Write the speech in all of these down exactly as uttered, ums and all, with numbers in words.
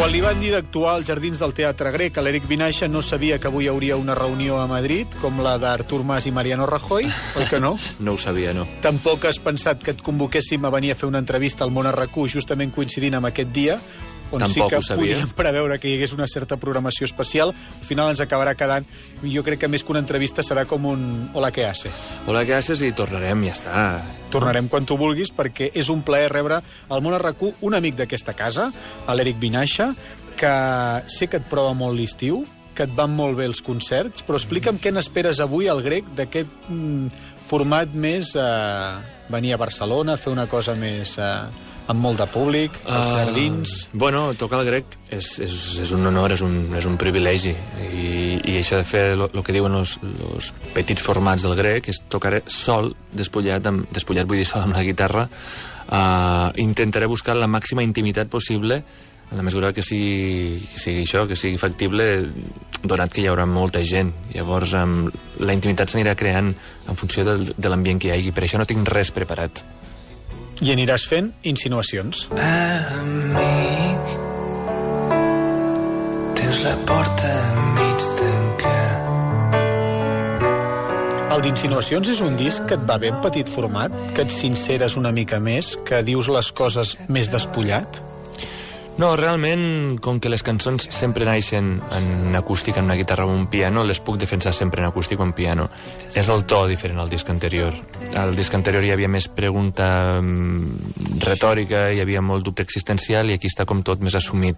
Quan li van dir d'actuar als jardins del Teatre Grec, l'Eric Vinaixa no sabia que avui hi hauria una reunió a Madrid, com la d'Artur Mas i Mariano Rajoy, oi que no? No ho sabia, no. Tampoc has pensat que et convoquéssim a venir a fer una entrevista al Món a RAC u justament coincidint amb aquest dia, on Tampoc sí que ho sabia. podíem preveure que hi hagués una certa programació especial. Al final ens acabarà quedant, jo crec que més que una entrevista serà com un hola, què haces? Hola, què haces? I tornarem, ja està. Tornarem quan tu vulguis, perquè és un plaer rebre al Món a RAC u un amic d'aquesta casa, l'Eric Vinaixa, que sé que et prova molt l'estiu, que et van molt bé els concerts, però explica'm què n'esperes avui al Grec d'aquest mm, format més... Eh, venir a Barcelona, fer una cosa més... Eh, amb molt de públic, els Uh, jardins... Bueno, tocar el Grec és, és, és un honor, és un, és un privilegi. I, i això de fer el que diuen els petits formats del Grec és tocar sol, despullat, amb, despullat vull dir sol amb la guitarra. Uh, intentaré buscar la màxima intimitat possible en la mesura que sigui, que sigui això, que sigui factible, donat que hi haurà molta gent. Llavors, um, la intimitat s'anirà creant en funció del, de l'ambient que hi hagi. Per això no tinc res preparat. I aniràs fent insinuacions. Amic, tens la porta mig tancar. El d'insinuacions és un disc que et va bé en petit format, que et sinceres una mica més, que dius les coses més despullat? No, realment, com que les cançons sempre naixen en acústic, en una guitarra o un piano, les puc defensar sempre en acústic o en piano. És el to diferent al disc anterior. Al disc anterior hi havia més pregunta um, retòrica, hi havia molt dubte existencial, i aquí està com tot més assumit.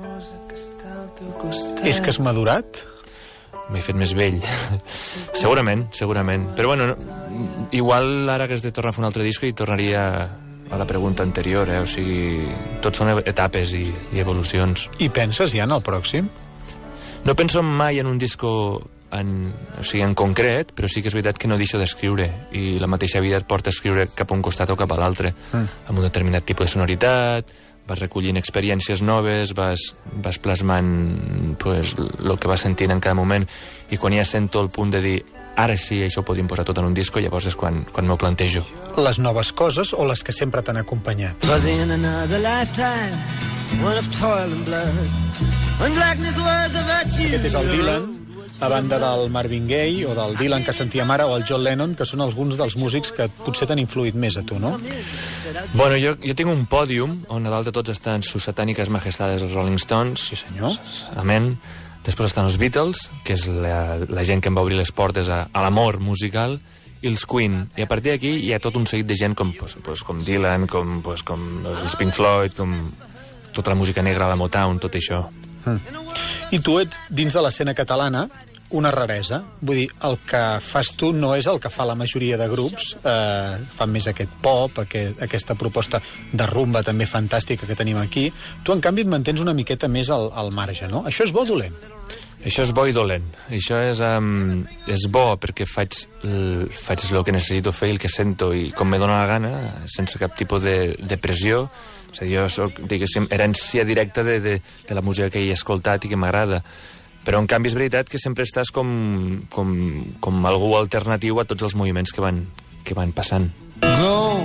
És que has madurat? M'he fet més vell. Segurament, segurament. Però bueno, no, igual ara que has de tornar a fer un altre disc i tornaria a la pregunta anterior, eh? O sigui, tot són etapes i, i evolucions. I penses ja en el pròxim? No penso mai en un disco en, o sigui, en concret, però sí que és veritat que no deixo d'escriure, i la mateixa vida et porta a escriure cap a un costat o cap a l'altre, mm. amb un determinat tipus de sonoritat, vas recollint experiències noves, vas, vas plasmant pues, el que vas sentint en cada moment, i quan ja sento el punt de dir ara sí, això ho podríem posar tot en un disco, llavors és quan, quan m'ho plantejo. Les noves coses o les que sempre t'han acompanyat? Was in another lifetime, one of toil and blood, when blackness was a virtue. Aquest és el Dylan, a banda del Marvin Gaye o del Dylan que sentíem ara, o el John Lennon, que són alguns dels músics que potser t'han influït més a tu, no? Bueno, jo, jo tinc un pòdium on a dalt de tots estan sus satàniques majestades els Rolling Stones. Sí, senyor. Amén. Després estan els Beatles, que és la, la gent que em va obrir les portes a, a l'amor musical, i els Queen. I a partir d'aquí hi ha tot un seguit de gent com, pues, pues, com Dylan, com, pues, com els Pink Floyd, com tota la música negra, la Motown, tot això. Mm. I tu ets, dins de l'escena catalana, una raresa. Vull dir, el que fas tu no és el que fa la majoria de grups. Eh, fan més aquest pop, aquest, aquesta proposta de rumba també fantàstica que tenim aquí. Tu, en canvi, et mantens una miqueta més al, al marge, no? Això és bo o dolent? Això és bo i dolent. Això és, um, és bo perquè faig, el, faig el que necessito fer i el que sento i com me dóna la gana, sense cap tipus de, de pressió. O sigui, jo soc, diguéssim, herència directa de, de, de la música que he escoltat i que m'agrada. Però, en canvi, és veritat que sempre estàs com, com, com algú alternatiu a tots els moviments que van, que van passant. Go,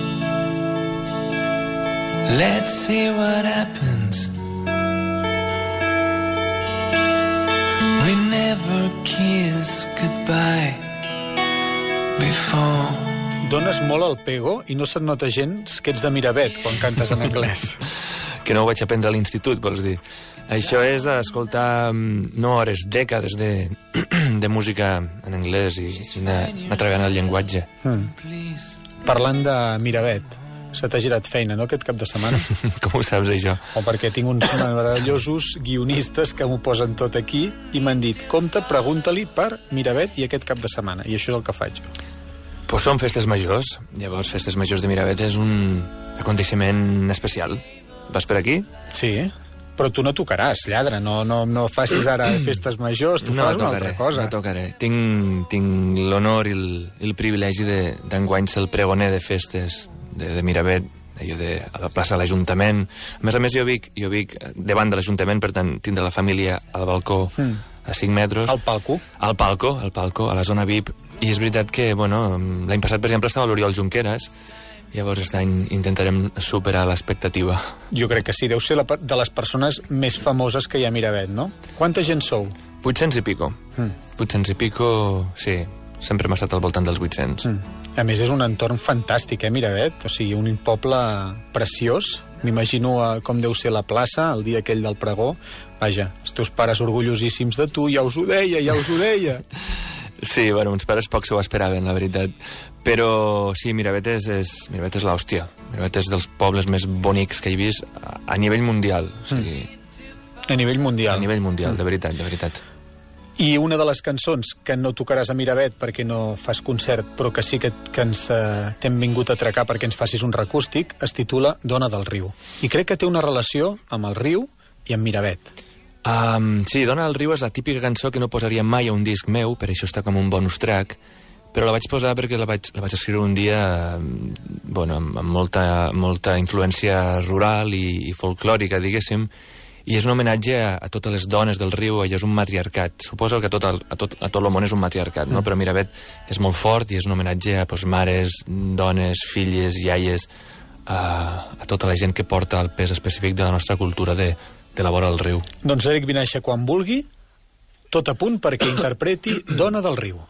let's see what happens. We never kissed goodbye before. Dones molt al pego i no se't nota gens que ets de Miravet quan cantes en anglès. Que no ho vaig aprendre a l'institut, vols dir? Això és escoltar, no hores, dècades de, de música en anglès i, i anar, anar trebant el llenguatge. Mm. Parlant de Miravet, se t'ha girat feina, no, aquest cap de setmana? Com ho saps, això? O perquè tinc uns meravellosos guionistes que m'ho posen tot aquí i m'han dit, compte, pregunta-li per Miravet i aquest cap de setmana. I això és el que faig. Pues són festes majors. Llavors, festes majors de Miravet és un aconteixement especial. Vas per aquí? Sí, però tu no tocaràs, lladre. No, no, no facis ara festes majors, tu no faràs tocaré, una altra cosa. No tocaré. Tinc, tinc l'honor i el, el privilegi d'enguany ser el pregoner de festes de, de Miravet, allò de, a la plaça de l'Ajuntament. A més a més, jo vic, jo vic davant de l'Ajuntament, per tant, tindré la família al balcó mm. a cinc metres. Al palco? Al palco, al palco, a la zona V I P. I és veritat que, bueno, l'any passat, per exemple, estava l'Oriol Junqueras, Llavors aquest any intentarem superar l'expectativa. Jo crec que sí, deu ser la, de les persones més famoses que hi ha a Miravet, no? Quanta gent sou? vuit-cents i pico. Mm. vuit-cents i pico, sí. Sempre hem estat al voltant dels vuit-cents. Mm. A més, és un entorn fantàstic, eh, Miravet? O sigui, un poble preciós. M'imagino com deu ser la plaça, el dia aquell del pregó. Vaja, els teus pares orgullosíssims de tu, ja us ho deia, ja us ho deia. Sí, bueno, uns pares poc se ho esperaven, la veritat. Però sí, Miravet és, és, Miravet és l'hòstia. Miravet és dels pobles més bonics que he vist a, a nivell mundial. O sigui, a nivell mundial. A nivell mundial, de veritat, de veritat. I una de les cançons que no tocaràs a Miravet perquè no fas concert, però que sí que, que ens eh, t'hem vingut a atracar perquè ens facis un recústic, es titula Dona del riu. I crec que té una relació amb el riu i amb Miravet. Um, sí, Dona del riu és la típica cançó que no posaria mai a un disc meu, per això està com un bonus track, però la vaig posar perquè la vaig, la vaig escriure un dia bueno, amb, amb molta, molta influència rural i, i folclòrica, diguéssim, i és un homenatge a, a totes les dones del riu. Allò és un matriarcat. Suposo que a tot el, a tot, a tot el món és un matriarcat, no? Però Miravet és molt fort i és un homenatge a pues, mares, dones, filles, iaies, a, a tota la gent que porta el pes específic de la nostra cultura de, de la vora del riu. Doncs Eric Vinaixa, quan vulgui, tot a punt perquè interpreti Dona del riu.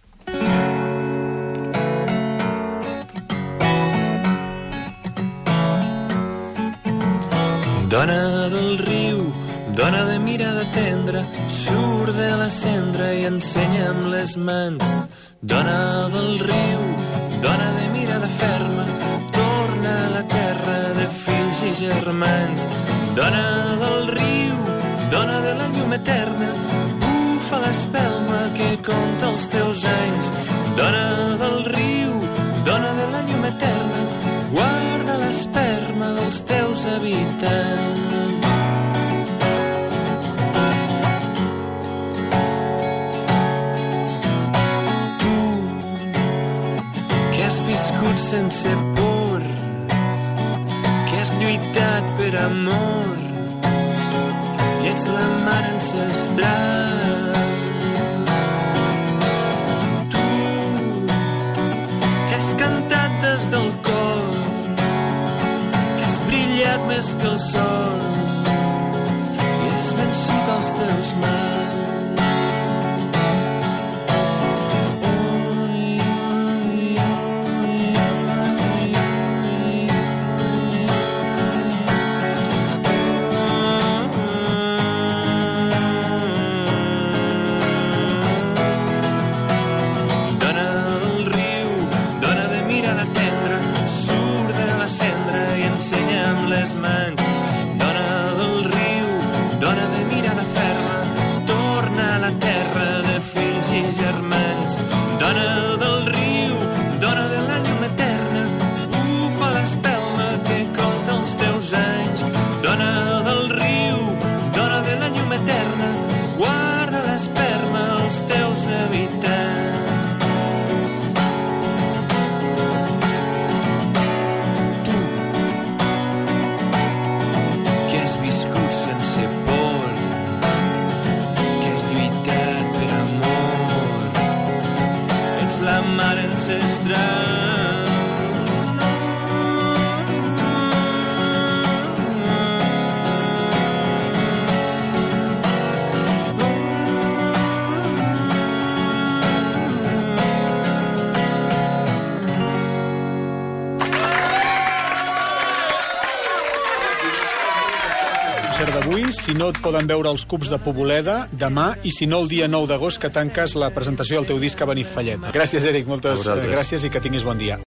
Dona del riu, dona de mirada tendra, surt de la cendra i ensenya amb les mans. Dona del riu, dona de mirada ferma, torna a la terra de fills i germans. Dona del riu, dona de la llum eterna, bufa l'espelma que compta els teus anys. Dona del riu, dona de la llum eterna, guarda l'esperma dels teus habitants. Tu, que has viscut sense por, que has lluitat per amor, i ets la mare ancestral. Tu, que has cantat des del cor, brillat més que el sol i has vençut els teus mals. Ui, ui, ui, ui, ui, Dona del riu, dona de mirada tendra, surt de la cendra i ensenya amb les mans. Dona del riu, dona de mirada ferma, torna a la terra de fills i germans. Dona del riu, dona de la llum eterna, bufa l'espelma que compta els teus anys. Dona del riu, dona de la llum eterna, guarda l'esperma als teus habitants. Viscut sense por, que has lluitat per amor, ets la mare ancestral. D'avui, si no et poden veure els Cubs de Poboleda, demà, i si no el dia nou d'agost que tanques la presentació del teu disc a Benifallet. Gràcies, Eric, moltes gràcies i que tinguis bon dia.